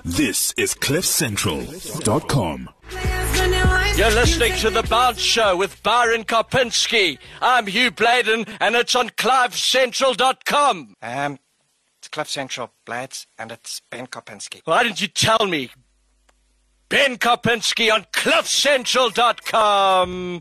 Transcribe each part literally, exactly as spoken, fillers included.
This is cliff central dot com. You're listening to The Bounce Show with Byron Karpinski. I'm Hugh Bladen, and it's on clive central dot com. Um, it's Cliff Central, Blades, and it's Ben Karpinski. Why didn't you tell me? Ben Karpinski on cliff central dot com.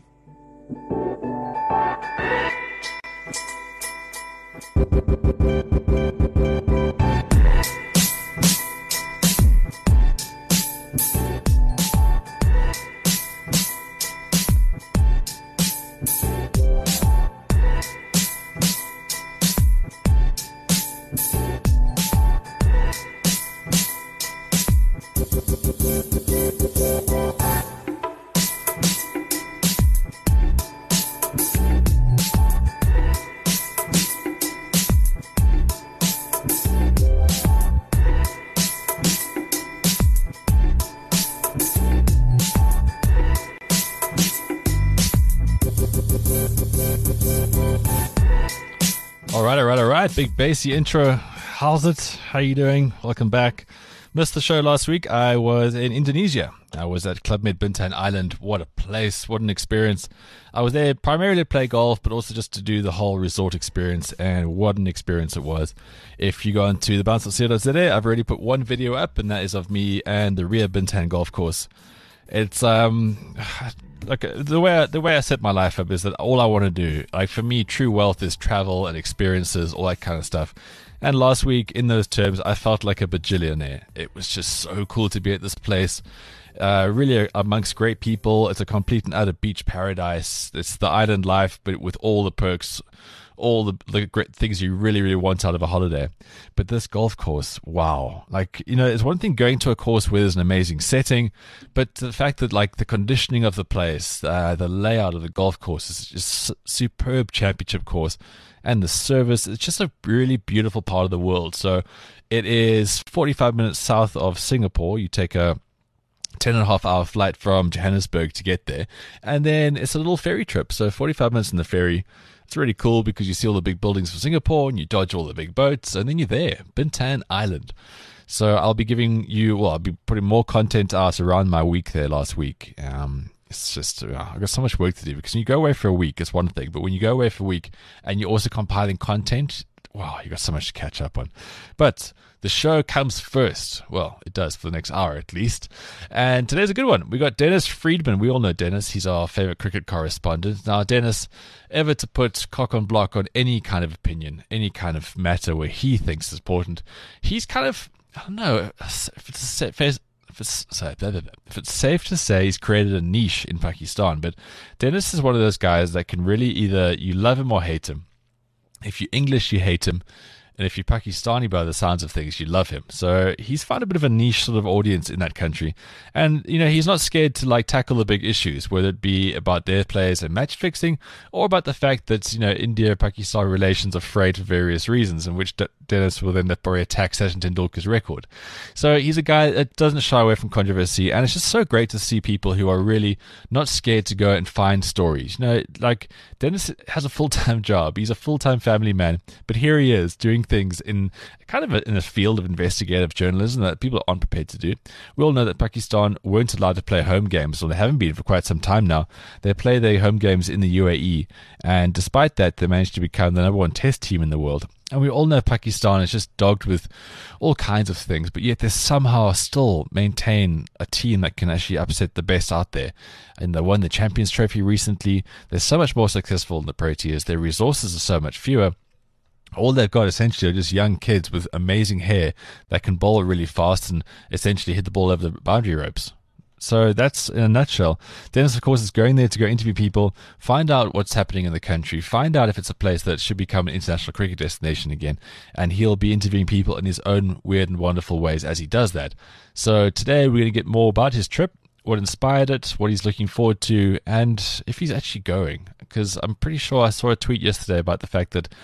All right, all right, all right. Big bassy intro. How's it? How you doing? Welcome back. Missed the show last week. I was in Indonesia. I was at Club Med Bintan Island. What a place. What an experience. I was there primarily to play golf, but also just to do the whole resort experience, and what an experience it was. If you go onto the bounce dot co dot z a, I've already put one video up, and that is of me and the Ria Bintan golf course. It's um like the way I, the way I set my life up is that all I want to do, like for me, true wealth is travel and experiences, all that kind of stuff. And last week, in those terms, I felt like a bajillionaire. It was just so cool to be at this place. Uh, really amongst great people. It's a complete and utter beach paradise. It's the island life, but with all the perks, all the, the great things you really, really want out of a holiday. But this golf course, wow. Like, you know, it's one thing going to a course where there's an amazing setting, but the fact that, like, the conditioning of the place, uh, the layout of the golf course is just superb championship course. And the service, it's just a really beautiful part of the world. So it is forty-five minutes south of Singapore. You take a ten and a half hour flight from Johannesburg to get there. And then it's a little ferry trip. So forty-five minutes in the ferry. It's really cool because you see all the big buildings of Singapore and you dodge all the big boats, and then you're there, Bintan Island. So I'll be giving you, well, I'll be putting more content out around my week there last week. Um, it's just, uh, I've got so much work to do because when you go away for a week, it's one thing, but when you go away for a week and you're also compiling content, wow, you got so much to catch up on. But the show comes first. Well, it does for the next hour at least. And today's a good one. We got Dennis Friedman. We all know Dennis. He's our favorite cricket correspondent. Now, Dennis, ever to put cock on block on any kind of opinion, any kind of matter where he thinks is important, he's kind of, I don't know, if it's, if it's, if it's, sorry, if it's safe to say he's created a niche in Pakistan. But Dennis is one of those guys that can really either you love him or hate him. If you're English, you hate him. And if you're Pakistani by the sounds of things, you love him. So he's found a bit of a niche sort of audience in that country. And, you know, he's not scared to, like, tackle the big issues, whether it be about their players and match fixing, or about the fact that, you know, India-Pakistan relations are frayed for various reasons, in which D- Dennis will then probably attack Sachin Tendulkar's record. So he's a guy that doesn't shy away from controversy, and it's just so great to see people who are really not scared to go and find stories. You know, like, Dennis has a full-time job. He's a full-time family man, but here he is doing things in kind of a, in a field of investigative journalism that people aren't prepared to do. We all know that Pakistan weren't allowed to play home games, or they haven't been for quite some time now. They play their home games in the U A E, and despite that, they managed to become the number one test team in the world. And we all know Pakistan is just dogged with all kinds of things, but yet they somehow still maintain a team that can actually upset the best out there. And they won the Champions Trophy recently. They're so much more successful than the Proteas. Their resources are so much fewer. All they've got essentially are just young kids with amazing hair that can bowl really fast and essentially hit the ball over the boundary ropes. So that's in a nutshell. Dennis, of course, is going there to go interview people, find out what's happening in the country, find out if it's a place that should become an international cricket destination again, and he'll be interviewing people in his own weird and wonderful ways as he does that. So today we're going to get more about his trip, what inspired it, what he's looking forward to, and if he's actually going. Because I'm pretty sure I saw a tweet yesterday about the fact that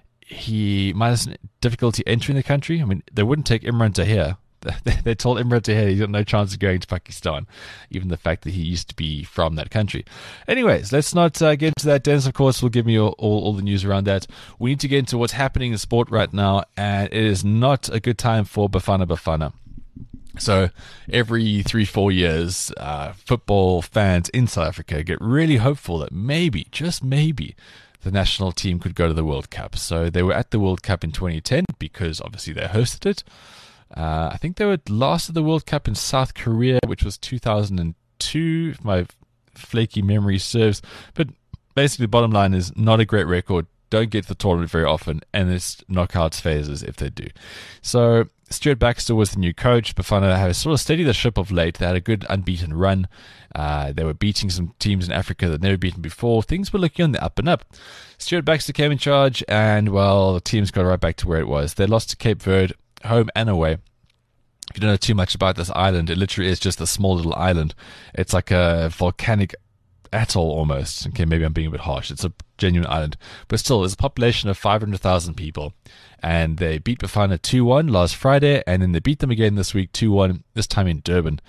he might have difficulty entering the country. I mean, they wouldn't take Imran Tahir. They told Imran Tahir he's got no chance of going to Pakistan, even the fact that he used to be from that country. Anyways, let's not uh, get into that. Dennis, of course, will give me all, all, all the news around that. We need to get into what's happening in sport right now, and it is not a good time for Bafana Bafana. So every three, four years, uh, football fans in South Africa get really hopeful that maybe, just maybe, the national team could go to the World Cup. So they were at the World Cup in twenty ten because obviously they hosted it. Uh, I think they were last at the World Cup in South Korea, which was two thousand two, if my flaky memory serves. But basically, the bottom line is not a great record. Don't get to the tournament very often, and it's knockouts phases if they do. So Stuart Baxter was the new coach. Bafana have sort of steadied the ship of late. They had a good unbeaten run. Uh, they were beating some teams in Africa that they'd never beaten before. Things were looking on the up and up. Stuart Baxter came in charge, and, well, the team's got right back to where it was. They lost to Cape Verde, home and away. If you don't know too much about this island, it literally is just a small little island. It's like a volcanic atoll almost. Okay, maybe I'm being a bit harsh. It's a genuine island. But still, there's a population of five hundred thousand people. And they beat Bafana two one last Friday, and then they beat them again this week two one, this time in Durban.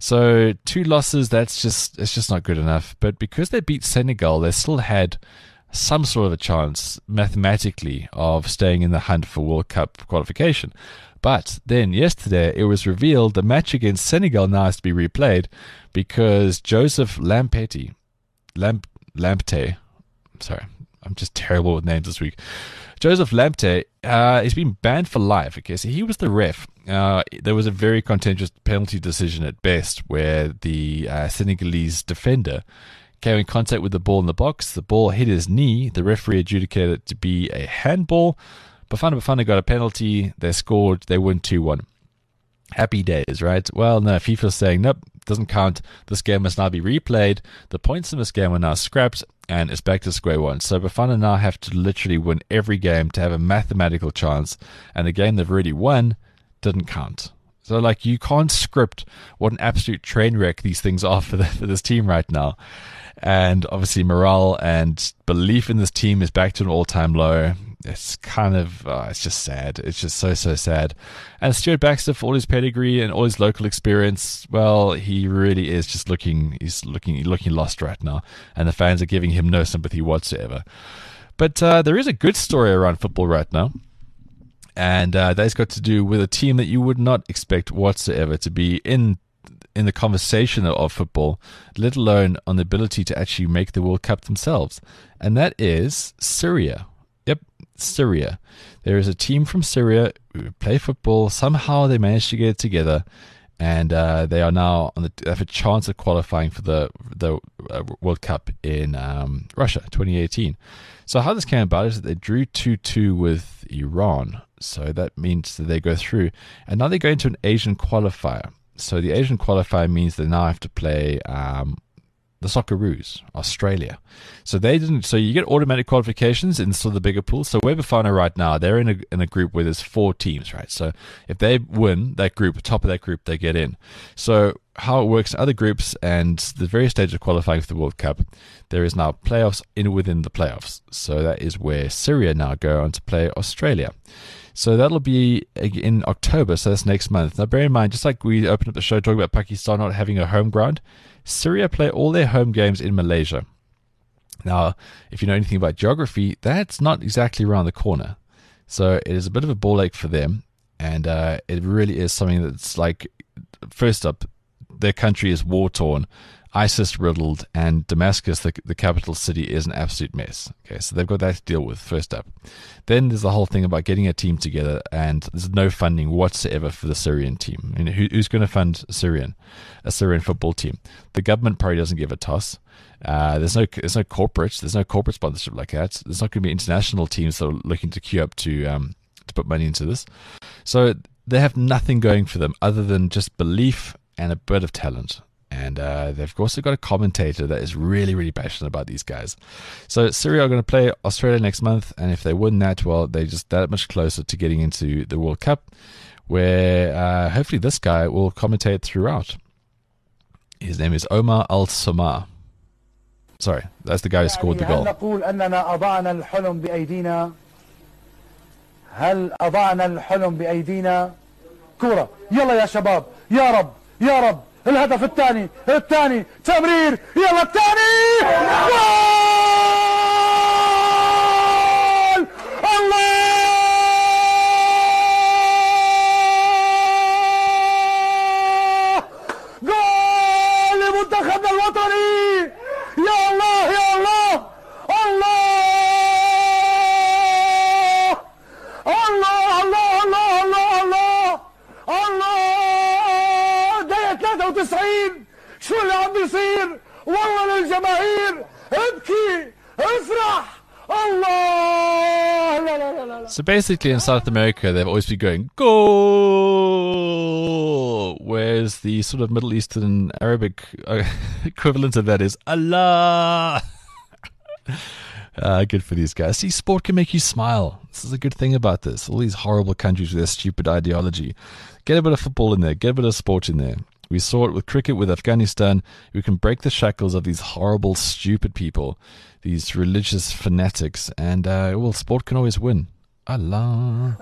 So two losses, that's just, it's just not good enough. But because they beat Senegal, they still had some sort of a chance, mathematically, of staying in the hunt for World Cup qualification. But then yesterday it was revealed the match against Senegal now has to be replayed because Joseph Lampetti, Lamp, Lamptey, sorry, I'm just terrible with names this week. Joseph Lamptey, uh, he's been banned for life. Okay, so he was the ref. Uh, there was a very contentious penalty decision at best where the uh, Senegalese defender came in contact with the ball in the box. The ball hit his knee. The referee adjudicated it to be a handball. Bafana Bafana got a penalty. They scored. They won two one. Happy days, right? Well, no, FIFA's saying, nope, doesn't count. This game must now be replayed. The points in this game are now scrapped, and it's back to square one. So Bafana now have to literally win every game to have a mathematical chance, and the game they've already won didn't count. So, like, you can't script what an absolute train wreck these things are for, the, for this team right now. And obviously morale and belief in this team is back to an all-time low. It's kind of, uh, it's just sad. It's just so, so sad. And Stuart Baxter, for all his pedigree and all his local experience, well, he really is just looking, he's looking, looking lost right now. And the fans are giving him no sympathy whatsoever. But uh, there is a good story around football right now. And uh, that's got to do with a team that you would not expect whatsoever to be in in the conversation of football, let alone on the ability to actually make the World Cup themselves. And that is Syria. Yep, Syria. There is a team from Syria who play football. Somehow they managed to get it together, and uh, they are now on the they have a chance of qualifying for the the uh, World Cup in um, Russia, twenty eighteen. So how this came about is that they drew two two with Iran. So that means that they go through, and now they go into an Asian qualifier. So the Asian qualifier means they now have to play um, the Socceroos, Australia. So they didn't. So you get automatic qualifications in sort of the bigger pool. So where Bafana right now, they're in a in a group where there's four teams, right? So if they win that group, top of that group, they get in. So how it works in other groups and the various stages of qualifying for the World Cup, there is now playoffs in within the playoffs. So that is where Syria now go on to play Australia. So that'll be in October, so that's next month. Now bear in mind, just like we opened up the show talking about Pakistan not having a home ground, Syria play all their home games in Malaysia. Now, if you know anything about geography, that's not exactly around the corner. So it is a bit of a ball ache for them, and uh, it really is something that's like, first up, their country is war-torn, ISIS-riddled, and Damascus, the, the capital city, is an absolute mess. Okay, so they've got that to deal with, first up. Then there's the whole thing about getting a team together, and there's no funding whatsoever for the Syrian team. I mean, who, who's going to fund Syrian, a Syrian football team? The government probably doesn't give a toss. Uh, there's no there's no corporates. There's no corporate sponsorship like that. There's not going to be international teams that are looking to queue up to um, to put money into this. So they have nothing going for them other than just belief and a bit of talent. And uh, they've also got a commentator that is really, really passionate about these guys. So Syria are going to play Australia next month, and if they win that, well, they're just that much closer to getting into the World Cup, where uh, hopefully this guy will commentate throughout. His name is Omar Al-Samar. Sorry, that's the guy who scored the goal. هل أضعنا الحلم بأيدينا كرة يلا يا شباب يا رب يا رب الهدف الثاني الثاني تمرير يلا الثاني جول الله. وتسعين شو اللي عم بيصير والله للجماهير ابكي افرح Allah! La, la, la, la. So basically in South America, they've always been going, goal! Whereas the sort of Middle Eastern Arabic uh, equivalent of that is Allah! uh, good for these guys. See, sport can make you smile. This is a good thing about this. All these horrible countries with their stupid ideology. Get a bit of football in there. Get a bit of sport in there. We saw it with cricket with Afghanistan. We can break the shackles of these horrible, stupid people, these religious fanatics, and uh, well, sport can always win. Allah.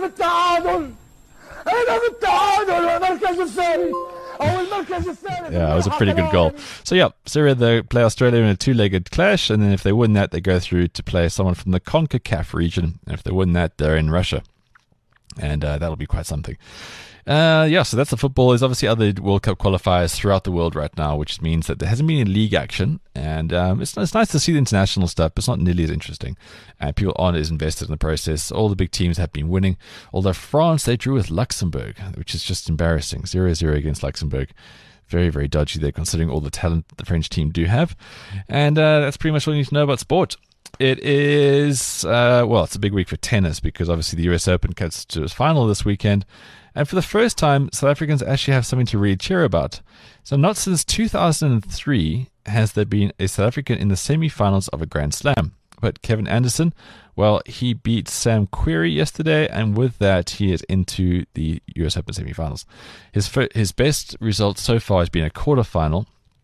Yeah, it was a pretty good goal. So yeah, Syria, they play Australia in a two-legged clash, and then if they win that, they go through to play someone from the CONCACAF region, and if they win that, they're in Russia, and uh, that'll be quite something. Uh, yeah, so that's the football. There's obviously other World Cup qualifiers throughout the world right now, which means that there hasn't been any league action, and um, it's, it's nice to see the international stuff, but it's not nearly as interesting, and people aren't as invested in the process. All the big teams have been winning, although France, they drew with Luxembourg, which is just embarrassing. zero zero against Luxembourg. Very, very dodgy there, considering all the talent the French team do have. And uh, that's pretty much all you need to know about sport. It is, uh, well, it's a big week for tennis, because obviously the U S Open gets to its final this weekend. And for the first time, South Africans actually have something to really cheer about. So not since two thousand three has there been a South African in the semi-finals of a Grand Slam. But Kevin Anderson, well, he beat Sam Querrey yesterday, and with that, he is into the U S Open semi-finals. His fir- his best result so far has been a quarterfinal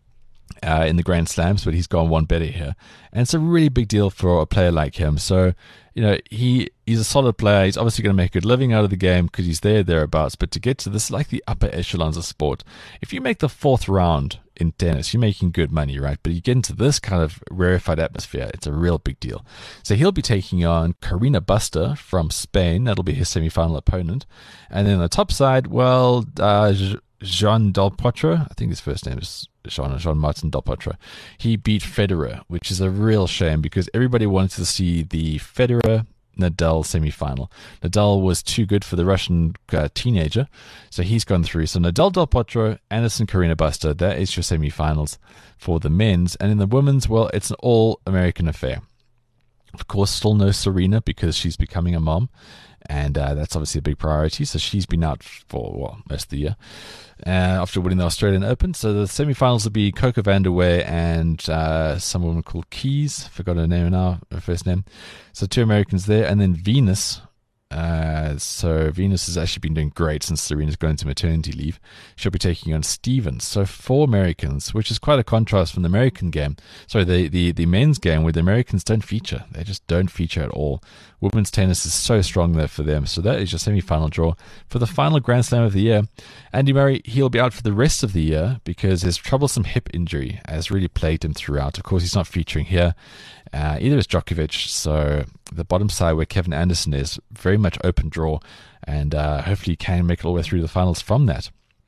uh, in the Grand Slams, but he's gone one better here. And it's a really big deal for a player like him. So, you know, he he's a solid player. He's obviously going to make a good living out of the game because he's there, thereabouts. But to get to this, like the upper echelons of sport, if you make the fourth round in tennis, you're making good money, right? But you get into this kind of rarefied atmosphere, it's a real big deal. So he'll be taking on Carina Busta from Spain. That'll be his semi-final opponent. And then on the top side, well, uh, Jean Del Potro, I think his first name is Jean, Jean Martin Del Potro. He beat Federer, which is a real shame because everybody wanted to see the Federer Nadal semi-final. Nadal was too good for the Russian uh, teenager, so he's gone through. So Nadal, Del Potro, Anderson, Carina Busta, that is your semi-finals for the men's. And in the women's, well, it's an all-American affair. Of course, still no Serena because she's becoming a mom, and uh, that's obviously a big priority. So she's been out for, well, most of the year uh, after winning the Australian Open. So the semi-finals will be Coco van der Wey and uh, some woman called Keys. Forgot her name now, her first name. So two Americans there, and then Venus. Uh, so Venus has actually been doing great since Serena's gone into maternity leave. She'll be taking on Stevens. So four Americans, which is quite a contrast from the American game. Sorry, the, the, the men's game where the Americans don't feature. They just don't feature at all. Women's tennis is so strong there for them. So that is your semi-final draw for the final Grand Slam of the year. Andy Murray, he'll be out for the rest of the year because his troublesome hip injury has really plagued him throughout. Of course, he's not featuring here. Uh, either is Djokovic, so the bottom side where Kevin Anderson is, very much open draw, and uh, hopefully he can make it all the way through the finals from that.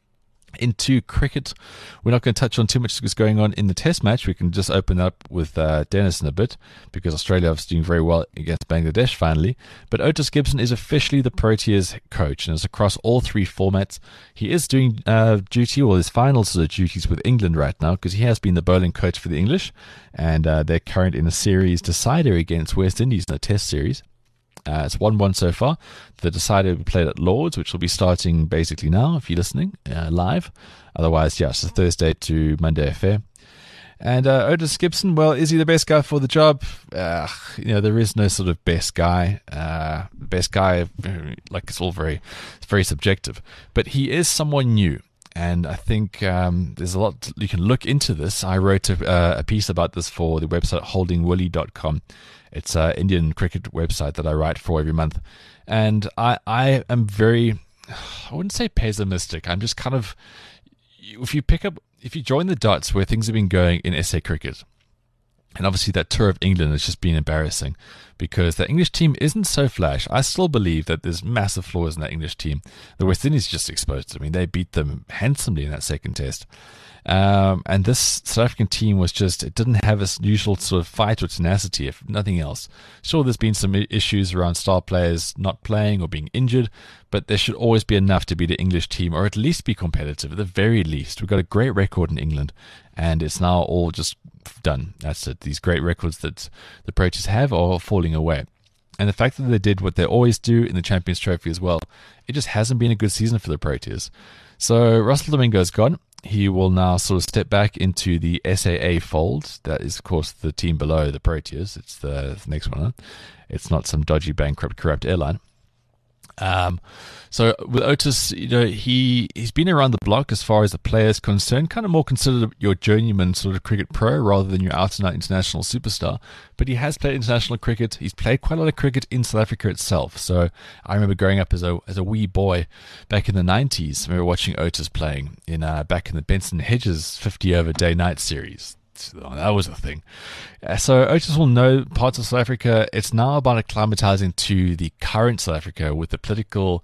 Into cricket, we're not going to touch on too much that's going on in the test match. We can just open up with uh, Dennis in a bit because Australia is doing very well against Bangladesh finally. But Otis Gibson is officially the Proteas coach, and it's across all three formats. He is doing uh, duty, or his final sort of duties with England right now, because he has been the bowling coach for the English, and uh, they're current in a series decider against West Indies in a test series. Uh, it's one one so far. The decider will be played at Lords, which will be starting basically now, if you're listening, uh, live. Otherwise, yeah, it's a Thursday to Monday affair. And uh, Otis Gibson, well, is he the best guy for the job? Uh, you know, there is no sort of best guy. Uh, best guy, like it's all very, it's very subjective. But he is someone new. And I think um, there's a lot you can look into this. I wrote a, uh, a piece about this for the website holding willie dot com. It's an Indian cricket website that I write for every month. And I, I am very, I wouldn't say pessimistic. I'm just kind of, if you pick up, if you join the dots where things have been going in S A cricket, and obviously that tour of England has just been embarrassing. because the English team isn't so flash. I still believe that there's massive flaws in that English team. The West Indies just exposed. I mean, they beat them handsomely in that second test. Um, and this South African team was just, it didn't have its usual sort of fight or tenacity, if nothing else. Sure, there's been some issues around star players not playing or being injured, but there should always be enough to beat an English team, or at least be competitive, at the very least. We've got a great record in England, and it's now all just done. That's it. These great records that the Proteas have are falling away. And the fact that they did what they always do in the Champions Trophy as well, it just hasn't been a good season for the Proteas. So Russell Domingo is gone. He will now sort of step back into the S A A fold. That is, of course, the team below the Proteas. It's the, the next one. Huh? It's not some dodgy, bankrupt, corrupt airline. Um, so with Otis, you know, he, he's been around the block as far as the player is concerned, kind of more considered your journeyman sort of cricket pro rather than your out-and-out international superstar. But he has played international cricket. He's played quite a lot of cricket in South Africa itself. So I remember growing up as a as a wee boy back in the nineties. I remember watching Otis playing in uh, back in the Benson Hedges fifty over day-night series. Oh, that was a thing. So Otis will know parts of South Africa. It's now about acclimatizing to the current South Africa with the political,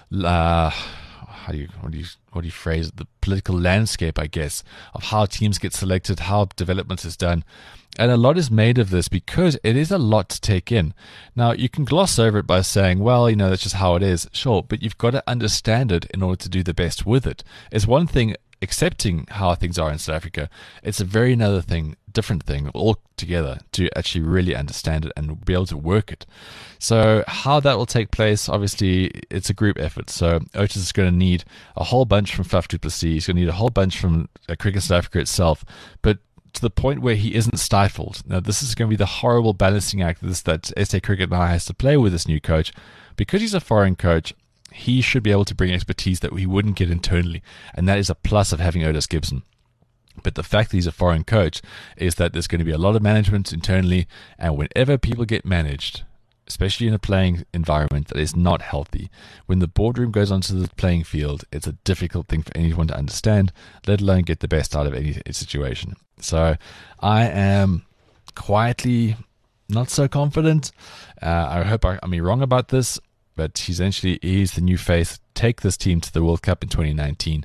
uh, how do you what do you what do you phrase it? The political landscape, I guess, of how teams get selected, how development is done. And a lot is made of this because it is a lot to take in. Now, you can gloss over it by saying, well, you know, that's just how it is. Sure, but you've got to understand it in order to do the best with it. It's one thing accepting how things are in South Africa. It's a very another thing, different thing altogether to actually really understand it and be able to work it. So how that will take place, obviously, it's a group effort. So Otis is going to need a whole bunch from Faf du Plessis. He's going to need a whole bunch from uh, Cricket South Africa itself. But to the point where he isn't stifled. Now, this is going to be the horrible balancing act this, that S A Cricket now has to play with this new coach. Because he's a foreign coach, he should be able to bring expertise that we wouldn't get internally. And that is a plus of having Otis Gibson. But the fact that he's a foreign coach is that there's going to be a lot of management internally. And whenever people get managed, especially in a playing environment that is not healthy, when the boardroom goes onto the playing field, it's a difficult thing for anyone to understand, let alone get the best out of any situation. So I am quietly not so confident. Uh, I hope I, I'm wrong about this, but essentially he's the new face. Take this team to the World Cup in twenty nineteen,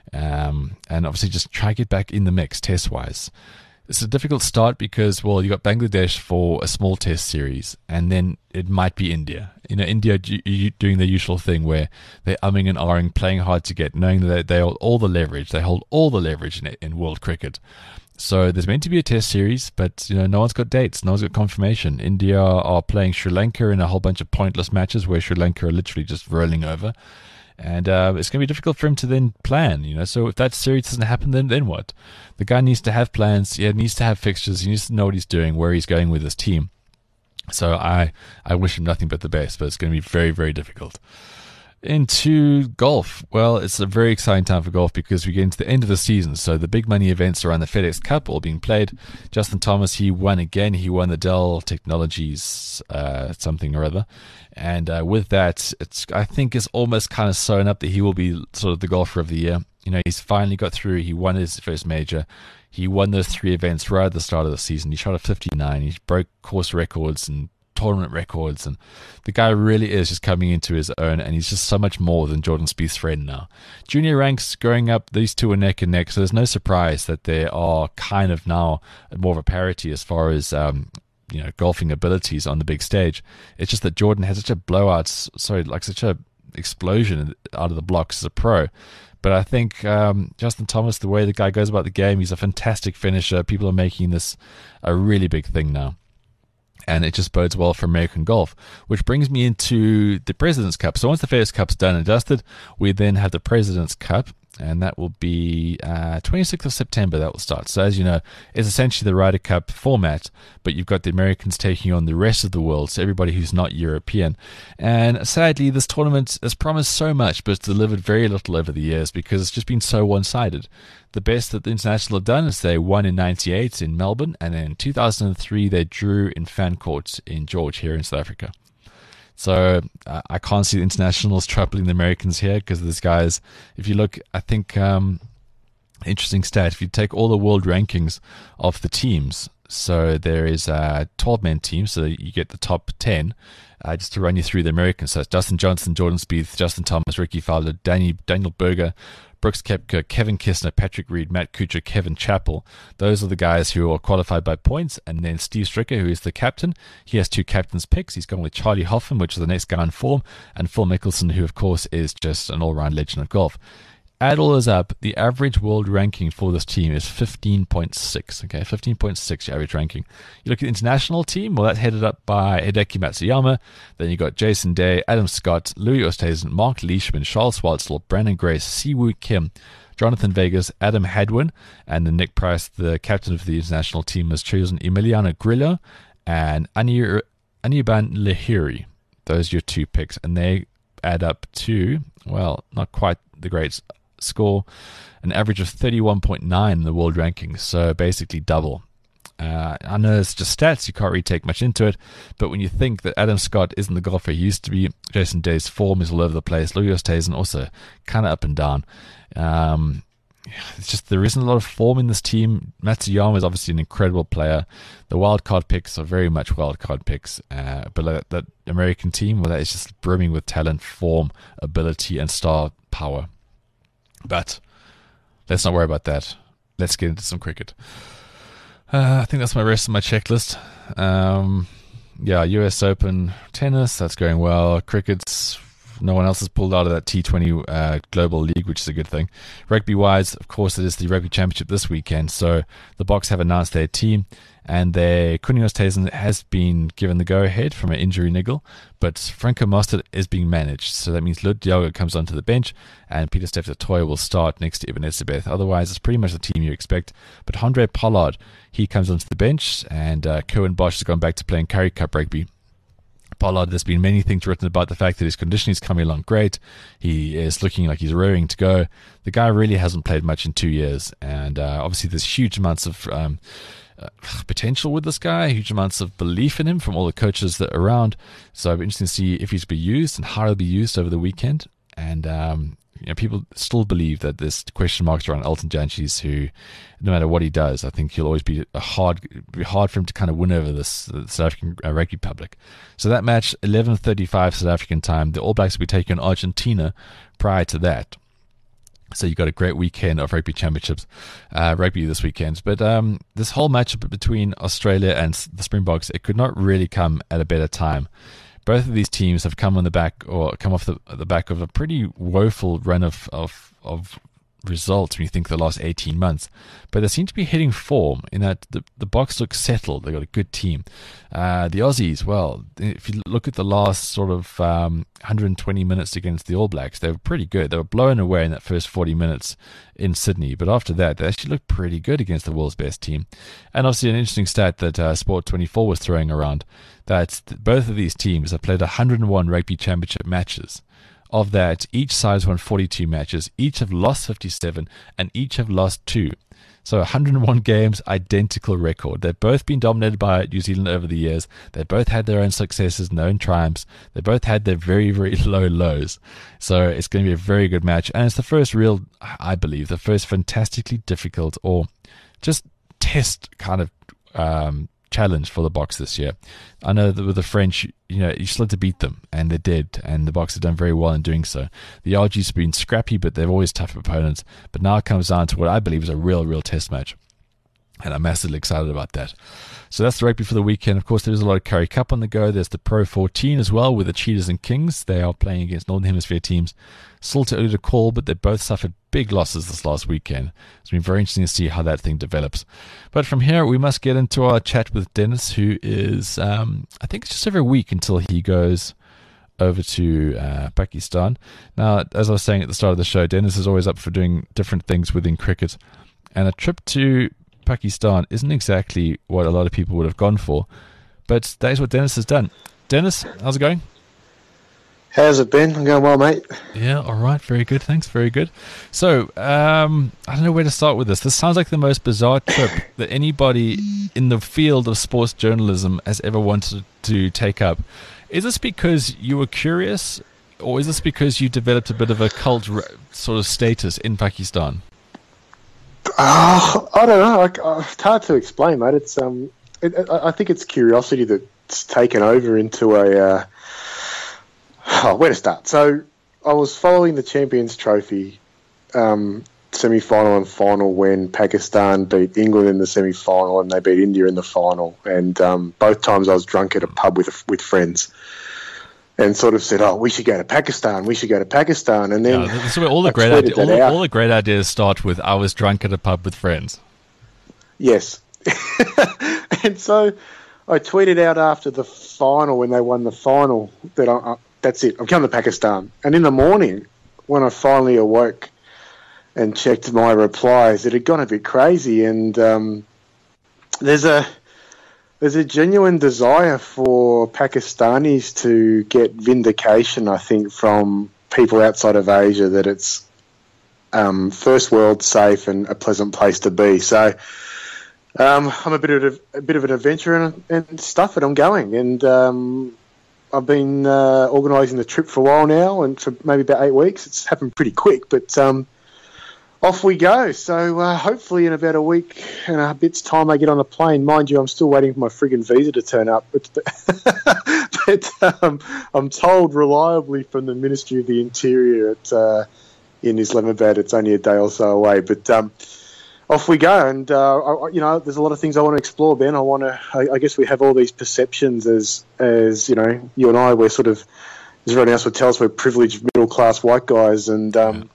um, and obviously just try to get back in the mix test-wise. It's a difficult start because, well, you got Bangladesh for a small test series, and then it might be India. You know, India doing the usual thing where they're umming and ahhing, playing hard to get, knowing that they hold all the leverage. They hold all the leverage in, in world cricket. So there's meant to be a test series, but you know, no one's got dates, no one's got confirmation. India are playing Sri Lanka in a whole bunch of pointless matches where Sri Lanka are literally just rolling over. And uh, it's going to be difficult for him to then plan, you know. So if that series doesn't happen, then then what? The guy needs to have plans. He needs to have fixtures. He needs to know what he's doing, where he's going with his team. So I, I wish him nothing but the best, but it's going to be very, very difficult. Into golf. Well, it's a very exciting time for golf because we get into the end of the season. So the big money events around the FedEx Cup all being played. Justin Thomas, he won again. He won the Dell Technologies uh, something or other. And uh, with that, it's I think it's almost kind of sewn up that he will be sort of the golfer of the year. You know, he's finally got through. He won his first major. He won those three events right at the start of the season. He shot a fifty-nine. He broke course records and tournament records, and the guy really is just coming into his own, and he's just so much more than Jordan Spieth's friend now. Junior ranks growing up, these two are neck and neck, so there's no surprise that they are kind of now more of a parity as far as um, you know, golfing abilities on the big stage. It's just that Jordan has such a blowout, sorry, like such a explosion out of the blocks as a pro. But I think um, Justin Thomas, the way the guy goes about the game, he's a fantastic finisher. People are making this a really big thing now. And it just bodes well for American golf, which brings me into the President's Cup. So once the FedEx Cup's done and dusted, we then have the President's Cup, and that will be uh, twenty-sixth of September that will start. So as you know, it's essentially the Ryder Cup format, but you've got the Americans taking on the rest of the world, so everybody who's not European. And sadly, this tournament has promised so much, but it's delivered very little over the years because it's just been so one-sided. The best that the International have done is they won in ninety-eight in Melbourne, and then in two thousand three they drew in Fancourt in George here in South Africa. So uh, I can't see the Internationals troubling the Americans here because these guys, if you look, I think um, Interesting stat. If you take all the world rankings of the teams, so there is a twelve-man team, so you get the top ten. Uh, just to run you through the Americans, so it's Dustin Johnson, Jordan Spieth, Justin Thomas, Ricky Fowler, Danny, Daniel Berger, Brooks Koepka, Kevin Kistner, Patrick Reed, Matt Kuchar, Kevin Chappell. Those are the guys who are qualified by points. And then Steve Stricker, who is the captain, he has two captain's picks. He's gone with Charlie Hoffman, which is the next guy in form, and Phil Mickelson, who of course is just an all-round legend of golf. Add all those up, the average world ranking for this team is fifteen point six. Okay, fifteen point six your average ranking. You look at the international team, well, that's headed up by Hideki Matsuyama. Then you got Jason Day, Adam Scott, Louis Oosthuizen, Mark Leishman, Charles Schwartzel, Brandon Grace, Siwoo Kim, Jonathan Vegas, Adam Hadwin, and then Nick Price, the captain of the international team, has chosen Emiliano Grillo and Ani- Aniban Lahiri. Those are your two picks, and they add up to, well, not quite the great score, an average of thirty-one point nine in the world rankings, so basically double. Uh, I know it's just stats, you can't really take much into it, but when you think that Adam Scott isn't the golfer he used to be, Jason Day's form is all over the place, Louis Oosthuizen also kind of up and down. Um, it's just there isn't a lot of form in this team. Matsuyama is obviously an incredible player. The wildcard picks are very much wildcard picks, uh, but that, that American team, well, that is just brimming with talent, form, ability, and star power. But let's not worry about that. Let's get into some cricket. Uh, I think that's my rest of my checklist. Um, yeah, U S Open tennis, that's going well. Cricket's, no one else has pulled out of that T twenty uh, Global League, which is a good thing. Rugby-wise, of course, it is the Rugby Championship this weekend. So the Boks have announced their team, and their Kunio Oosthuizen has been given the go-ahead from an injury niggle, but Franco Mostert is being managed. So that means Lut Diogo comes onto the bench, and Peter Steph Toy will start next to Ibn Etzebeth. Otherwise, it's pretty much the team you expect. But Andre Pollard, he comes onto the bench, and uh, Cohen Bosch has gone back to playing Currie Cup rugby. Pollard, there's been many things written about the fact that his conditioning is coming along great. He is looking like he's raring to go. The guy really hasn't played much in two years, and uh, obviously there's huge amounts of um, uh, potential with this guy, huge amounts of belief in him from all the coaches that are around. So it'll be interesting to see if he's be used and how he'll be used over the weekend. And um, you know, people still believe that there's question marks around Elton Jantjies, who, no matter what he does, I think he'll always be a hard, be hard for him to kind of win over this the South African uh, rugby public. So that match, eleven thirty-five South African time. The All Blacks will be taking on Argentina prior to that. So you got a great weekend of rugby championships, uh, rugby this weekend. But um, this whole matchup between Australia and the Springboks, it could not really come at a better time. Both of these teams have come on the back, or come off the, the back of a pretty woeful run of, of of results when you think the last eighteen months. But they seem to be hitting form in that the, the Boks look settled. They've got a good team. Uh, the Aussies, well, if you look at the last sort of um, one hundred twenty minutes against the All Blacks, they were pretty good. They were blown away in that first forty minutes in Sydney. But after that, they actually looked pretty good against the world's best team. And obviously an interesting stat that uh, Sport twenty-four was throwing around, that both of these teams have played one hundred one rugby championship matches. Of that, each side has won forty-two matches, each have lost fifty-seven, and each have lost two. So one hundred one games, identical record. They've both been dominated by New Zealand over the years. They've both had their own successes and their own triumphs. They both had their very, very low lows. So it's going to be a very good match. And it's the first real, I believe, the first fantastically difficult or just test kind of um, challenge for the Boks this year. I know that with the French, you know, you still had to beat them, and they did, and the Boks have done very well in doing so. The R Gs have been scrappy, but they're always tough opponents. But now it comes down to what I believe is a real, real test match, and I'm massively excited about that. So that's the rugby for the weekend. Of course, there's a lot of Currie Cup on the go. There's the Pro fourteen as well with the Cheetahs and Kings. They are playing against Northern Hemisphere teams. Still too early to call, but they both suffered big losses this last weekend. It's been very interesting to see how that thing develops. But from here, we must get into our chat with Dennis, who is, um, I think it's just over a week until he goes over to uh, Pakistan. Now, as I was saying at the start of the show, Dennis is always up for doing different things within cricket. And a trip to Pakistan isn't exactly what a lot of people would have gone for, but that is what Dennis has done. Dennis, how's it going? How's it been? I'm going well, mate. Yeah, all right. Very good. Thanks. Very good. So, um, I don't know where to start with this. This sounds like the most bizarre trip that anybody in the field of sports journalism has ever wanted to take up. Is this because you were curious, or is this because you developed a bit of a cult sort of status in Pakistan? Oh, I don't know. I, it's hard to explain, mate. It's um, it, I think it's curiosity that's taken over into a. Uh, oh, where to start? So I was following the Champions Trophy um, semi-final and final when Pakistan beat England in the semi-final and they beat India in the final. And um, both times I was drunk at a pub with with friends. And sort of said, "Oh, we should go to Pakistan. We should go to Pakistan." And then yeah, that's where all the I great ideas, all, the, out. all the great ideas start with. I was drunk at a pub with friends. Yes, and so I tweeted out after the final when they won the final that I, I, that's it. I'm coming to Pakistan. And in the morning, when I finally awoke and checked my replies, it had gone a bit crazy. And um, there's a There's a genuine desire for Pakistanis to get vindication, I think, from people outside of Asia that it's um, first world safe and a pleasant place to be. So um, I'm a bit of a, a bit of an adventurer and, and stuff, and I'm going. And um, I've been uh, organising the trip for a while now, and for maybe about eight weeks. It's happened pretty quick, but um, off we go. So uh, hopefully in about a week and a bit's time I get on a plane. Mind you, I'm still waiting for my friggin' visa to turn up. But, but um, I'm told reliably from the Ministry of the Interior at, uh, in Islamabad it's only a day or so away. But um, off we go. And, uh, I, you know, there's a lot of things I want to explore, Ben. I want to, I, I guess we have all these perceptions as, as, you know, you and I, we're sort of, as everyone else would tell us, we're privileged middle-class white guys. And, um, yeah.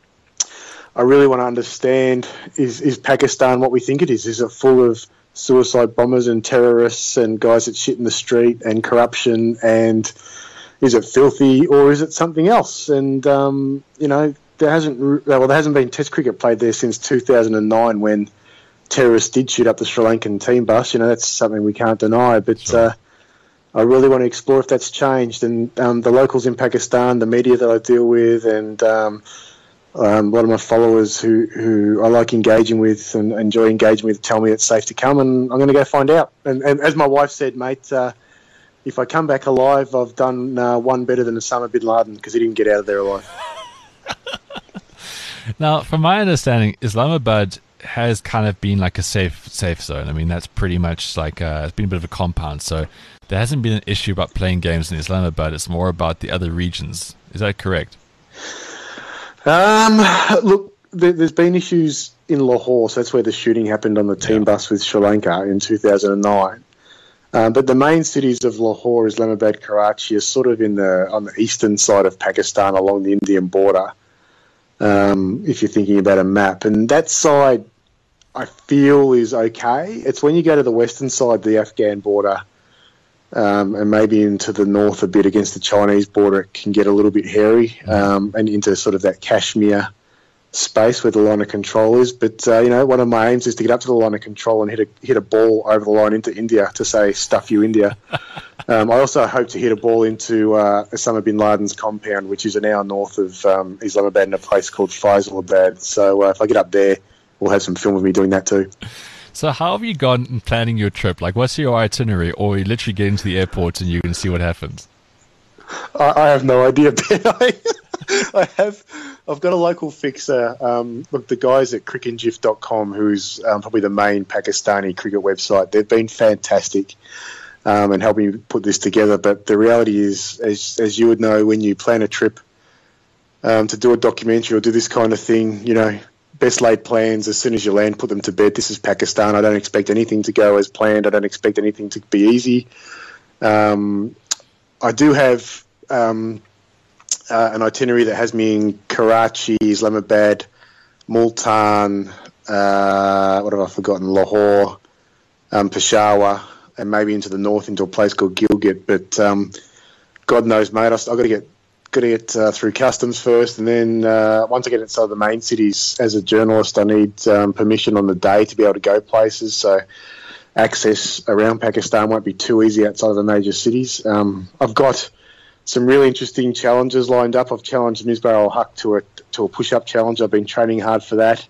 I really want to understand, is, is Pakistan what we think it is? Is it full of suicide bombers and terrorists and guys that shit in the street and corruption? And is it filthy or is it something else? And, um, you know, there hasn't well, there hasn't been Test cricket played there since two thousand nine when terrorists did shoot up the Sri Lankan team bus. You know, that's something we can't deny. But sure. uh, I really want to explore if that's changed. And um, the locals in Pakistan, the media that I deal with, and um, Um, a lot of my followers who, who I like engaging with and enjoy engaging with tell me it's safe to come, and I'm going to go find out. And, and as my wife said, mate, uh, if I come back alive, I've done uh, one better than Osama bin Laden because he didn't get out of there alive. Now, from my understanding, Islamabad has kind of been like a safe safe zone. I mean, that's pretty much like uh, it's been a bit of a compound. So there hasn't been an issue about playing games in Islamabad. It's more about the other regions. Is that correct? Um, look, there, there's been issues in Lahore, so that's where the shooting happened on the team yeah. bus with Sri Lanka in two thousand nine. Um, but the main cities of Lahore, Islamabad, Karachi are sort of in the on the eastern side of Pakistan along the Indian border, um, if you're thinking about a map. And that side, I feel, is okay. It's when you go to the western side, the Afghan border, Um, and maybe into the north a bit against the Chinese border, it can get a little bit hairy, um, and into sort of that Kashmir space where the line of control is. But, uh, you know, one of my aims is to get up to the line of control and hit a hit a ball over the line into India to say, stuff you, India. um, I also hope to hit a ball into uh, Osama bin Laden's compound, which is an hour north of um, Islamabad in a place called Faisalabad. So uh, if I get up there, we'll have some film of me doing that too. So how have you gone in planning your trip? Like, what's your itinerary? Or you literally get into the airport and you can see what happens? I, I have no idea, Ben. I, I have, I've got a local fixer. Um, look, the guys at cricket gif dot com, who's um, probably the main Pakistani cricket website, they've been fantastic um, and helping me put this together. But the reality is, as, as you would know, when you plan a trip um, to do a documentary or do this kind of thing, you know, best laid plans, as soon as you land, put them to bed. This is Pakistan. I don't expect anything to go as planned. I don't expect anything to be easy. Um, I do have um, uh, an itinerary that has me in Karachi, Islamabad, Multan, uh, what have I forgotten, Lahore, um, Peshawar, and maybe into the north into a place called Gilgit. But um, God knows, mate, I've got to get got to get uh, through customs first, and then uh, once I get inside the main cities, as a journalist, I need um, permission on the day to be able to go places. So access around Pakistan won't be too easy outside of the major cities. Um, I've got some really interesting challenges lined up. I've challenged Misbah al-Haq to a to a push-up challenge. I've been training hard for that.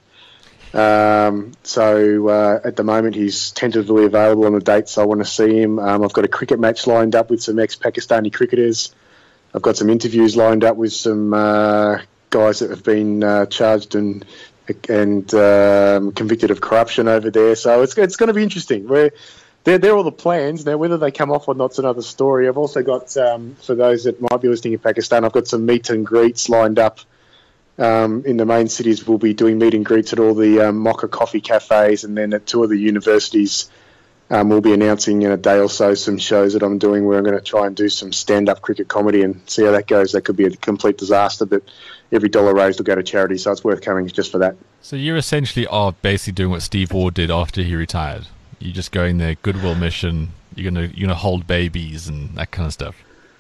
Um, so uh, at the moment, he's tentatively available on the dates I want to see him. Um, I've got a cricket match lined up with some ex-Pakistani cricketers. I've got some interviews lined up with some uh, guys that have been uh, charged and and um, convicted of corruption over there. So it's it's going to be interesting. We're They're, they're all the plans. Now, whether they come off or not's another story. I've also got, um, for those that might be listening in Pakistan, I've got some meet and greets lined up um, in the main cities. We'll be doing meet and greets at all the um, mocha coffee cafes, and then at two of the universities. Um, we'll be announcing in a day or so some shows that I'm doing where I'm going to try and do some stand-up cricket comedy and see how that goes. That could be a complete disaster, but every dollar raised will go to charity, so it's worth coming just for that. So you essentially are basically doing what Steve Ward did after he retired. You're just going there, goodwill mission. You're gonna you're gonna hold babies and that kind of stuff.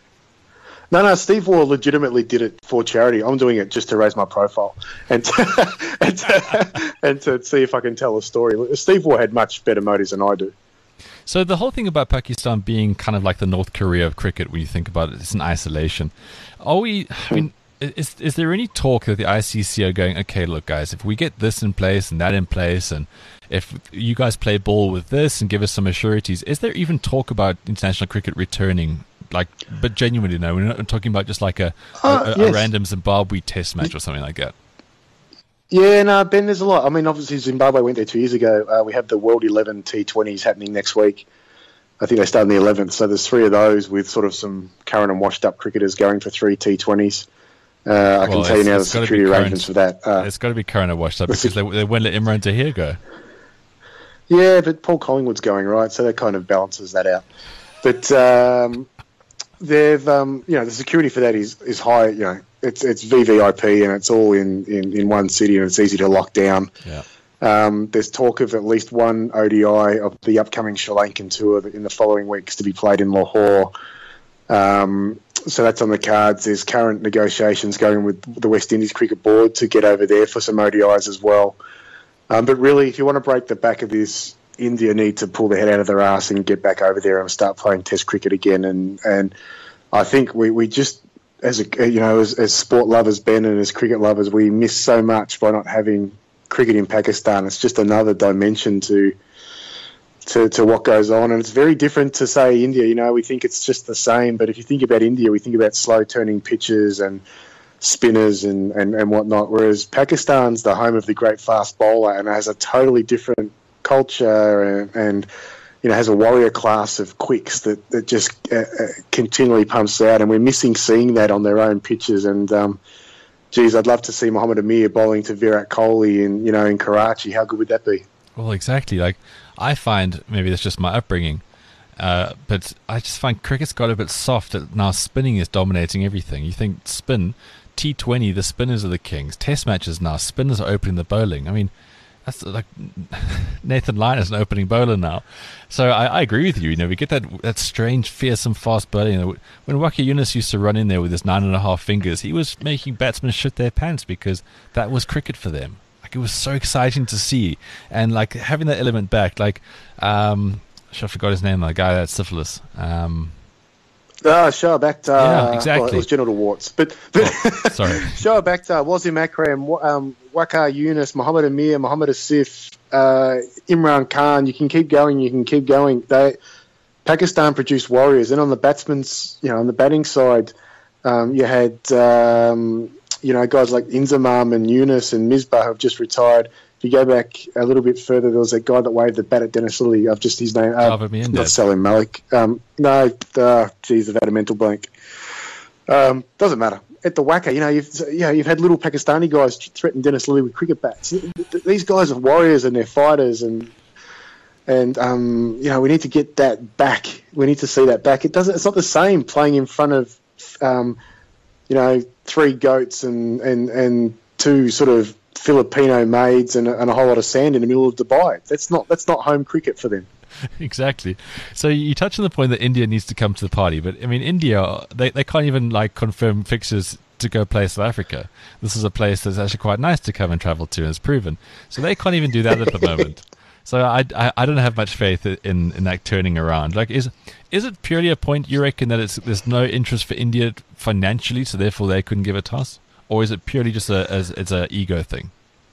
No, no. Steve Ward legitimately did it for charity. I'm doing it just to raise my profile and to, and, to, and to see if I can tell a story. Steve Ward had much better motives than I do. So the whole thing about Pakistan being kind of like the North Korea of cricket, when you think about it, it's in isolation. Are we? I mean, is is there any talk that the I C C are going, okay, look, guys, if we get this in place and that in place, and if you guys play ball with this and give us some assurities, is there even talk about international cricket returning? Like, but genuinely, no, we're not talking about just like a, uh, a, yes. a random Zimbabwe test match or something like that. Yeah, no, Ben, there's a lot. I mean, obviously, Zimbabwe went there two years ago. Uh, we have the World eleven T twenties happening next week. I think they start on the eleventh. So there's three of those with sort of some current and washed-up cricketers going for three T twenties. Uh, I well, can tell you now the security arrangements for that. Uh, it's got to be current and washed up because they, they won't let Imran Tahir go. Yeah, but Paul Collingwood's going, right? So that kind of balances that out. But um, they've, um, you know, the security for that is, is high. You know, it's it's V V I P and it's all in, in, in one city and it's easy to lock down. Yeah. Um, there's talk of at least one O D I of the upcoming Sri Lankan tour in the following weeks to be played in Lahore. Um, so that's on the cards. There's current negotiations going with the West Indies Cricket Board to get over there for some O D Is as well. Um, but really, if you want to break the back of this, India need to pull their head out of their arse and get back over there and start playing Test cricket again. And and I think we, we just, as a you know, as, as sport lovers, Ben, and as cricket lovers, we miss so much by not having cricket in Pakistan. It's just another dimension to to to what goes on, and it's very different to say India. You know, we think it's just the same, but if you think about India, we think about slow turning pitches and spinners and, and, and whatnot, whereas Pakistan's the home of the great fast bowler and has a totally different culture and, and you know, has a warrior class of quicks that, that just uh, uh, continually pumps out, and we're missing seeing that on their own pitches. And um, geez, I'd love to see Mohammad Amir bowling to Virat Kohli in, you know, in Karachi. How good would that be? Well, exactly. Like, I find, maybe that's just my upbringing, uh, but I just find cricket's got a bit soft that now spinning is dominating everything. You think spin, T twenty, the spinners are the kings. Test matches now, spinners are opening the bowling. I mean, that's like Nathan Lyon is an opening bowler now. So I, I agree with you. You know, we get that that strange, fearsome, fast bowling. You know, when Waqar Younis used to run in there with his nine and a half fingers, he was making batsmen shit their pants because that was cricket for them. Like, it was so exciting to see, and like having that element back. Like, um, I forgot his name. The guy that's syphilis. Um, Ah, Shoaib Akhtar. Yeah, exactly. Well, it was genital warts. But, but oh, sorry. Shoaib Akhtar, Wasim Akram, um, Waqar Younis, Mohammad Amir, Mohammad Asif, uh, Imran Khan. You can keep going. You can keep going. They, Pakistan produced warriors, and on the batsmen's, you know, on the batting side, um, you had, um, you know, guys like Inzamam and Younis and Misbah have just retired. If you go back a little bit further, there was that guy that waved the bat at Dennis Lilly. I've just his name. Uh, not Salim Malik. Um, no, uh, geez, I've had a mental blank. Um, doesn't matter. At the Waqar, you know, you've yeah, you've had little Pakistani guys threaten Dennis Lilly with cricket bats. These guys are warriors and they're fighters, and and um, you know, we need to get that back. We need to see that back. It doesn't. It's not the same playing in front of, um, you know, three goats and and and two sort of Filipino maids and a, and a whole lot of sand in the middle of Dubai. That's not that's not home cricket for them. Exactly. So you touch on the point that India needs to come to the party, but I mean, India, they they can't even like confirm fixtures to go play South Africa. This is a place that's actually quite nice to come and travel to, and it's proven. So they can't even do that at the moment. So I, I, I don't have much faith in, in that turning around. Like, is is it purely a point you reckon that it's there's no interest for India financially, so therefore they couldn't give a toss? Or is it purely just a as it's a ego thing?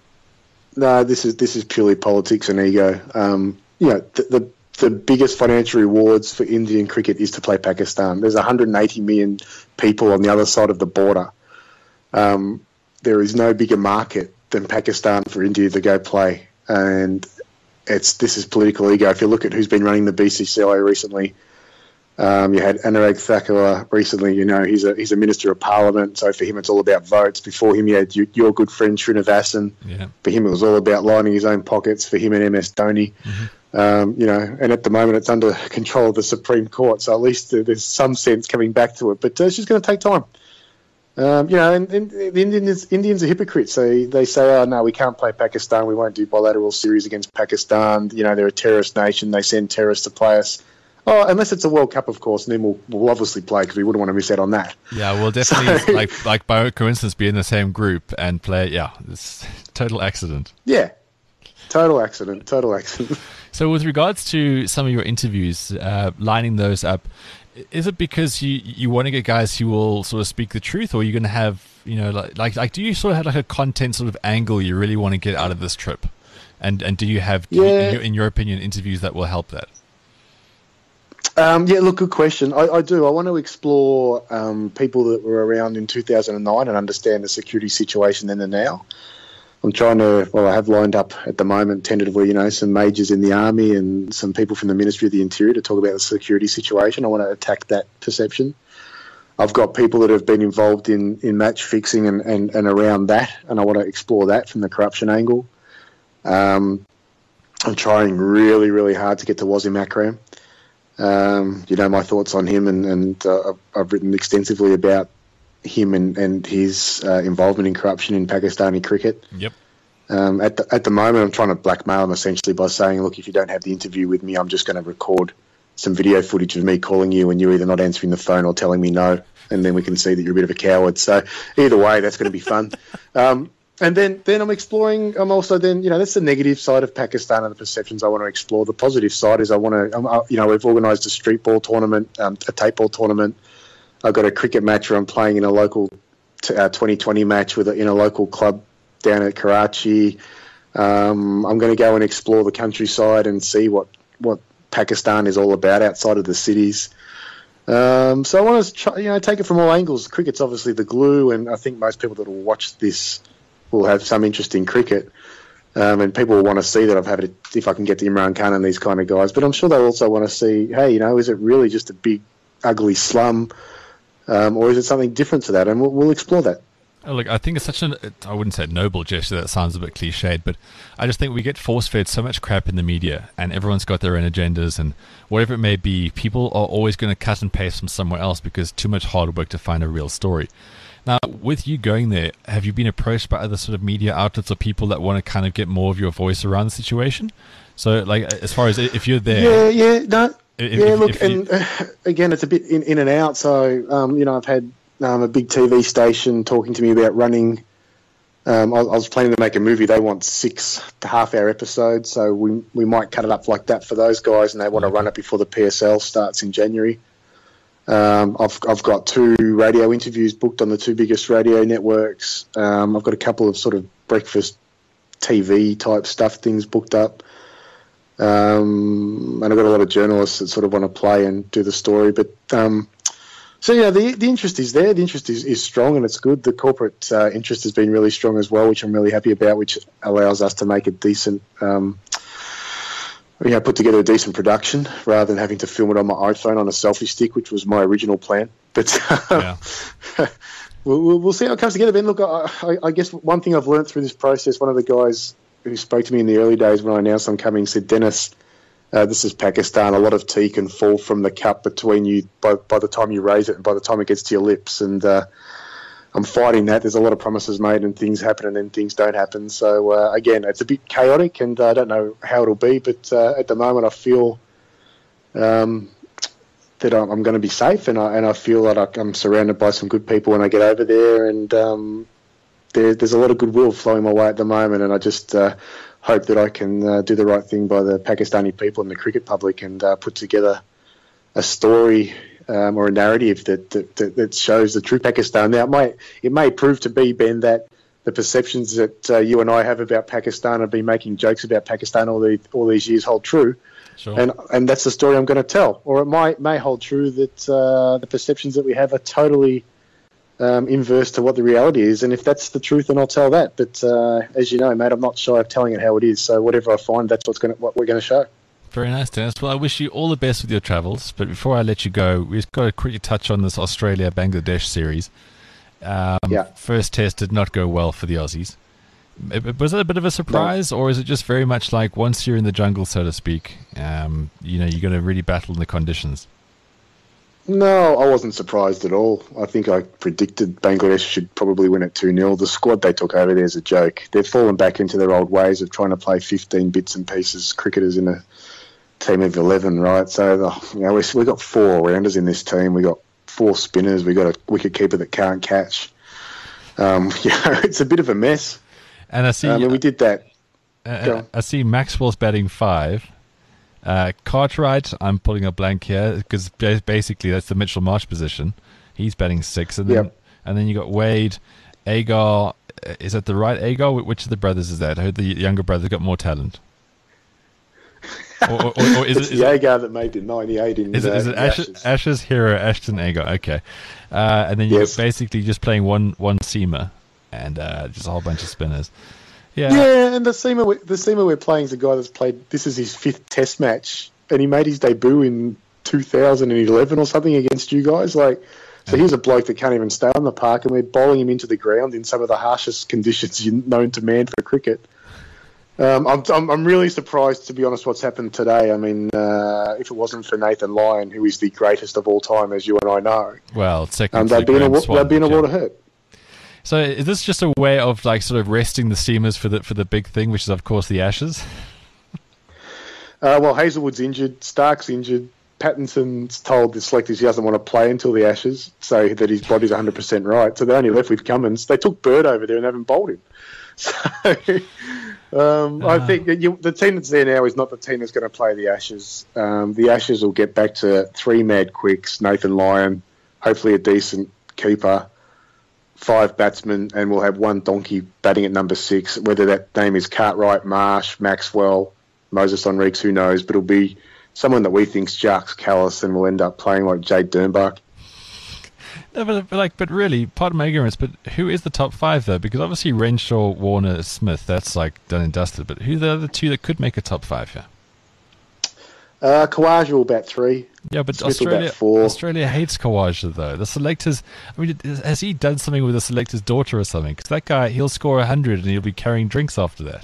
No, this is this is purely politics and ego. Um, you know, the, the the biggest financial rewards for Indian cricket is to play Pakistan. There's one hundred eighty million people on the other side of the border. Um, there is no bigger market than Pakistan for India to go play. And it's this is political ego. If you look at who's been running the B C C I recently, um, you had Anurag Thakur recently. You know, he's a he's a minister of parliament. So for him, it's all about votes. Before him, you had you, your good friend Srinivasan. Yeah. For him, it was all about lining his own pockets. For him and M S Dhoni. Mm-hmm. Um, you know, and at the moment it's under control of the Supreme Court, so at least there's some sense coming back to it. But uh, it's just going to take time. Um, you know, and, and the Indians, Indians are hypocrites. They they say, oh, no, we can't play Pakistan. We won't do bilateral series against Pakistan. You know, they're a terrorist nation. They send terrorists to play us. Oh, unless it's a World Cup, of course, and then we'll, we'll obviously play because we wouldn't want to miss out on that. Yeah, we'll definitely, So- like, like by coincidence, be in the same group and play. Yeah, it's total accident. Yeah, total accident, total accident. So with regards to some of your interviews, uh, lining those up, is it because you, you want to get guys who will sort of speak the truth, or are you going to have, you know, like, like, like do you sort of have like a content sort of angle you really want to get out of this trip? And and do you have, do you- Yeah. in, your, in your opinion, interviews that will help that? Um, yeah, look, good question. I, I do. I want to explore um, people that were around in two thousand nine and understand the security situation then and now. I'm trying to, well, I have lined up at the moment tentatively, you know, some majors in the army and some people from the Ministry of the Interior to talk about the security situation. I want to attack that perception. I've got people that have been involved in, in match fixing and, and, and around that, and I want to explore that from the corruption angle. Um, I'm trying really, really hard to get to Wasim Akram. Um, you know, my thoughts on him, and, and uh, I've written extensively about him and, and his uh, involvement in corruption in Pakistani cricket. Yep. Um, at the at the moment, I'm trying to blackmail him essentially by saying, look, if you don't have the interview with me, I'm just going to record some video footage of me calling you and you're either not answering the phone or telling me no, and then we can see that you're a bit of a coward. So either way, that's going to be fun. Um, and then, then I'm exploring, I'm also then, you know, that's the negative side of Pakistan and the perceptions I want to explore. The positive side is I want to, um, uh, you know, we've organised a street ball tournament, um, a tape ball tournament. I've got a cricket match where I'm playing in a local t- uh, twenty twenty match with a, in a local club down at Karachi. Um, I'm going to go and explore the countryside and see what, what Pakistan is all about outside of the cities. Um, so I want to try, you know, take it from all angles. Cricket's obviously the glue, and I think most people that will watch this will have some interest in cricket. Um, and people will want to see that I've had it, if I can get to Imran Khan and these kind of guys. But I'm sure they'll also want to see, hey, you know, is it really just a big, ugly slum? Um, or is it something different to that? And we'll, we'll explore that. Oh, look, I think it's such an, I wouldn't say noble gesture, that sounds a bit cliched, but I just think we get force-fed so much crap in the media, and everyone's got their own agendas, and whatever it may be, people are always going to cut and paste from somewhere else because too much hard work to find a real story. Now, with you going there, have you been approached by other sort of media outlets or people that want to kind of get more of your voice around the situation? So, like, as far as if you're there... Yeah, yeah, no... If, yeah, if, look, if you, and uh, again, it's a bit in, in and out. So, um, you know, I've had um, a big T V station talking to me about running. Um, I, I was planning to make a movie. They want six to half-hour episodes, so we we might cut it up like that for those guys, and they want Okay. to run it before the P S L starts in January. Um, I've I've got two radio interviews booked on the two biggest radio networks. Um, I've got a couple of sort of breakfast T V type stuff things booked up. Um, and I've got a lot of journalists that sort of want to play and do the story. But um, so, yeah, the the interest is there. The interest is, is strong and it's good. The corporate uh, interest has been really strong as well, which I'm really happy about, which allows us to make a decent, um, you know, put together a decent production rather than having to film it on my iPhone on a selfie stick, which was my original plan. But yeah. we'll, we'll we'll see how it comes together, Ben. Look, I, I, I guess one thing I've learned through this process, one of the guys who spoke to me in the early days when I announced I'm coming said, Dennis, uh, this is Pakistan. A lot of tea can fall from the cup between you by, by the time you raise it and by the time it gets to your lips. And uh, I'm fighting that. There's a lot of promises made and things happen and then things don't happen. So, uh, again, it's a bit chaotic and uh, I don't know how it'll be. But uh, at the moment I feel um, that I'm, I'm going to be safe and I, and I feel that I, I'm surrounded by some good people when I get over there. And um, There, there's a lot of goodwill flowing my way at the moment, and I just uh, hope that I can uh, do the right thing by the Pakistani people and the cricket public and uh, put together a story um, or a narrative that, that, that, that shows the true Pakistan. Now, it may, it may prove to be, Ben, that the perceptions that uh, you and I have about Pakistan, have been making jokes about Pakistan all, the, all these years, hold true. Sure. And and that's the story I'm going to tell. Or it might may hold true that uh, the perceptions that we have are totally um, inverse to what the reality is. And if that's the truth, then I'll tell that. But uh, as you know, mate, I'm not shy of telling it how it is. So whatever I find, that's what's going what we're going to show. Very nice, Dennis. Well, I wish you all the best with your travels. But before I let you go, we've got to quickly touch on this Australia-Bangladesh series. Um, yeah. First test did not go well for the Aussies. Was it a bit of a surprise, no. or is it just very much like once you're in the jungle, so to speak, um, you know, you're going to really battle in the conditions? No, I wasn't surprised at all. I think I predicted Bangladesh should probably win at two nil. The squad they took over there is a joke. They've fallen back into their old ways of trying to play fifteen bits and pieces cricketers in a team of eleven, right? So, the, you know, we've we got four all-rounders in this team. We've got four spinners. We've got a wicket-keeper that can't catch. Um, you know, it's a bit of a mess. And I see, um, and we did that. Uh, I see Maxwell's batting five. Uh, Cartwright, I'm pulling a blank here because basically that's the Mitchell Marsh position. He's batting six, and then yep. and then you got Wade, Agar. Is that the right Agar? Which of the brothers is that? I heard the younger brother got more talent. Or, or, or is it's it, is the Agar that made it ninety-eight in is the, it, is it Ashes, Ashes. Ashes hero Ashton Agar? Okay, uh, and then you're yes. basically just playing one one seamer and uh, just a whole bunch of spinners. Yeah, yeah, and the seamer we, the seamer we're playing is a guy that's played. This is his fifth Test match, and he made his debut in two thousand eleven or something against you guys. Like, so here's a bloke that can't even stay on the park, and we're bowling him into the ground in some of the harshest conditions known to man for cricket. Um, I'm, I'm I'm really surprised, to be honest, what's happened today. I mean, uh, if it wasn't for Nathan Lyon, who is the greatest of all time, as you and I know, well, second um, they'd be in a they'd be in a world of hurt. So is this just a way of like sort of resting the seamers for the for the big thing, which is of course the Ashes? Uh, well, Hazelwood's injured, Stark's injured, Pattinson's told the selectors he doesn't want to play until the Ashes, so that his body's one hundred percent right. So they're only left with Cummins. They took Bird over there and haven't bowled him. So um, uh. I think that you, the team that's there now is not the team that's going to play the Ashes. Um, the Ashes will get back to three mad quicks, Nathan Lyon, hopefully a decent keeper, five batsmen, and we'll have one donkey batting at number six, whether that name is Cartwright, Marsh, Maxwell, Moses Enriques, who knows, but it'll be someone that we think's Jarks Callis, and we'll end up playing like Jade Dernbach. No, but, but like, but really, pardon my ignorance, but who is the top five though? Because obviously Renshaw, Warner, Smith, that's like done and dusted. But who are the other two that could make a top five here? Uh, Khawaja will bat three. Yeah, but Smith Australia, will bat four. Australia hates Khawaja though. The selectors, I mean, has he done something with the selector's daughter or something? Because that guy, he'll score a hundred and he'll be carrying drinks after that.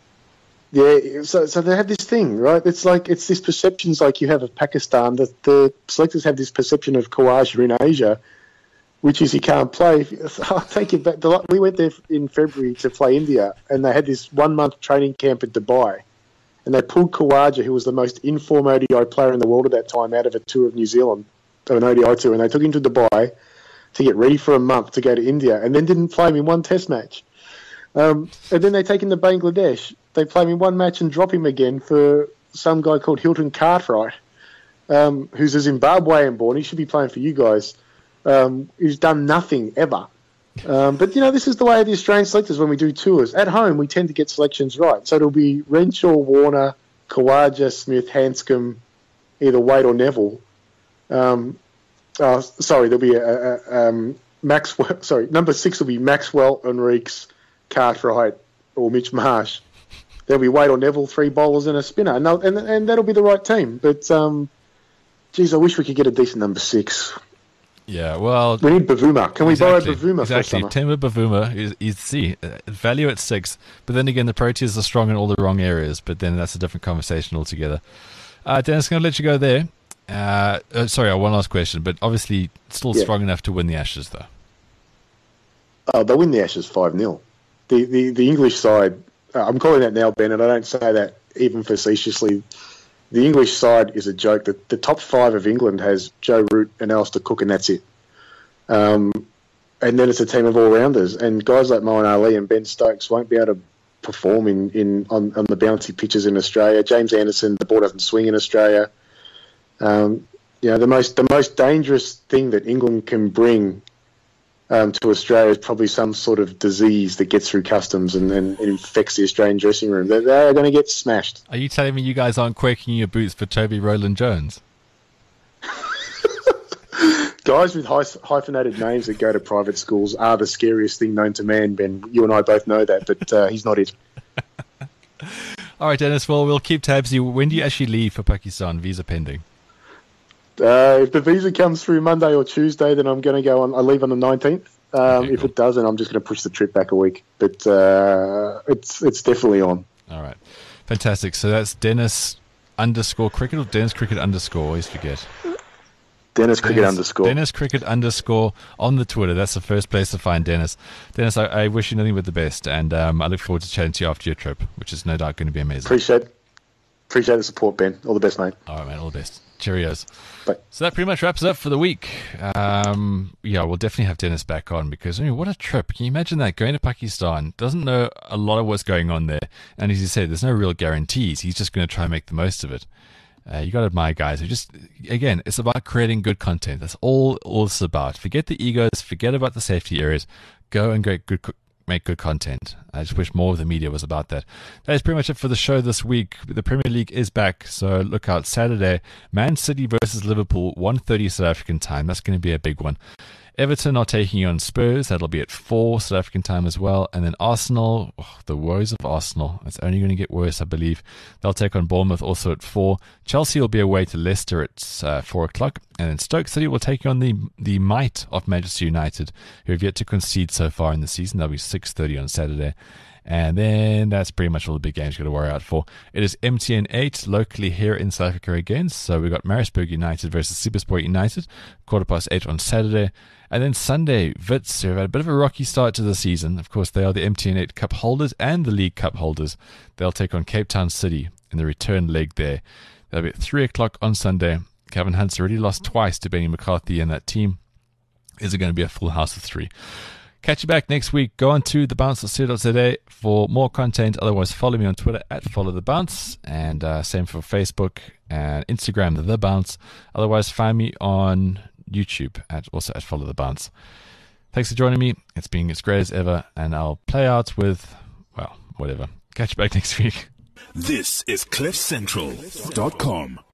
Yeah, so so they have this thing, right? It's like it's this perceptions like you have of Pakistan. That the selectors have this perception of Khawaja in Asia, which is he can't play. I'll take you back. We went there in February to play India, and they had this one-month training camp in Dubai, and they pulled Khawaja, who was the most in-form O D I player in the world at that time, out of a tour of New Zealand, of an O D I tour, and they took him to Dubai to get ready for a month to go to India, and then didn't play him in one Test match. Um, and then they take him to Bangladesh. They play him in one match and drop him again for some guy called Hilton Cartwright, um, who's a Zimbabwean born. He should be playing for you guys. Um, who's done nothing ever. Um, but, you know, this is the way of the Australian selectors when we do tours. At home, we tend to get selections right. So it'll be Renshaw, Warner, Khawaja, Smith, Hanscom, either Wade or Neville. Um, uh, sorry, there'll be a, a, um, Maxwell. Sorry, number six will be Maxwell, Enriques, Cartwright, or Mitch Marsh. There'll be Wade or Neville, three bowlers and a spinner. And, and, and that'll be the right team. But, um, geez, I wish we could get a decent number six. Yeah, well... We need Bavuma. Can we exactly, borrow Bavuma exactly. for summer? Timber Bavuma is, is see, uh, value at six. But then again, the Proteas are strong in all the wrong areas. But then that's a different conversation altogether. Uh, Dennis, I'm going to let you go there. Uh, uh, sorry, one last question. But obviously, still yeah. strong enough to win the Ashes, though. Oh, they'll win the Ashes five nil. The, the, the English side... Uh, I'm calling that now, Ben, and I don't say that even facetiously. The English side is a joke. The, the top five of England has Joe Root and Alistair Cook, and that's it. Um, and then it's a team of all-rounders. And guys like Moeen Ali and Ben Stokes won't be able to perform in, in on, on the bouncy pitches in Australia. James Anderson, the ball doesn't swing in Australia. Um, you know, the most the most dangerous thing that England can bring um, to Australia is probably some sort of disease that gets through customs and then infects the Australian dressing room. They're, they're going to get smashed. Are you telling me you guys aren't quaking your boots for Toby Rowland-Jones? Guys with hyphenated names that go to private schools are the scariest thing known to man, Ben. You and I both know that, but uh, he's not it. All right, Dennis, well, we'll keep tabs. When do you actually leave for Pakistan? Visa pending. Uh, if the visa comes through Monday or Tuesday, then I'm going to go on. I leave on the nineteenth. Um, okay, if cool. It doesn't, I'm just going to push the trip back a week. But uh, it's it's definitely on. All right. Fantastic. So that's Dennis underscore cricket or Dennis cricket underscore? I always forget. Dennis Cricket Dennis, underscore. Dennis Cricket underscore on the Twitter. That's the first place to find Dennis. Dennis, I, I wish you nothing but the best, and um, I look forward to chatting to you after your trip, which is no doubt going to be amazing. Appreciate appreciate the support, Ben. All the best, mate. All right, man. All the best. Cheerios. Bye. So that pretty much wraps it up for the week. Um, yeah, we'll definitely have Dennis back on because, I mean, what a trip. Can you imagine that? Going to Pakistan, doesn't know a lot of what's going on there. And as you said, there's no real guarantees. He's just going to try and make the most of it. Uh, you got to admire guys who just, again, it's about creating good content. That's all, all it's about. Forget the egos, forget about the safety areas. Go and get good, make good content. I just wish more of the media was about that. That is pretty much it for the show this week. The Premier League is back, so look out. Saturday, Man City versus Liverpool, one thirty South African time. That's going to be a big one. Everton are taking on Spurs. That'll be at four South African time as well. And then Arsenal, oh, the woes of Arsenal. It's only going to get worse, I believe. They'll take on Bournemouth also at four. Chelsea will be away to Leicester at uh, four o'clock. And then Stoke City will take on the the might of Manchester United, who have yet to concede so far in the season. That'll be six thirty on Saturday. And then that's pretty much all the big games you've got to worry out for. It is M T N eight locally here in South Africa again. So we've got Maritzburg United versus SuperSport United, quarter past eight on Saturday. And then Sunday, Wits, who have had a bit of a rocky start to the season. Of course, they are the M T N eight Cup holders and the League Cup holders. They'll take on Cape Town City in the return leg there. That'll be at three o'clock on Sunday. Kevin Hunt's already lost twice to Benny McCarthy and that team. Is it going to be a full house of three? Catch you back next week. Go on to the bounce dot co dot z a for more content. Otherwise, follow me on Twitter at follow the bounce, and uh, same for Facebook and Instagram, the bounce. Otherwise, find me on YouTube at also at follow the bounce. Thanks for joining me. It's been as great as ever, and I'll play out with, well, whatever. Catch you back next week. This is cliff central dot com.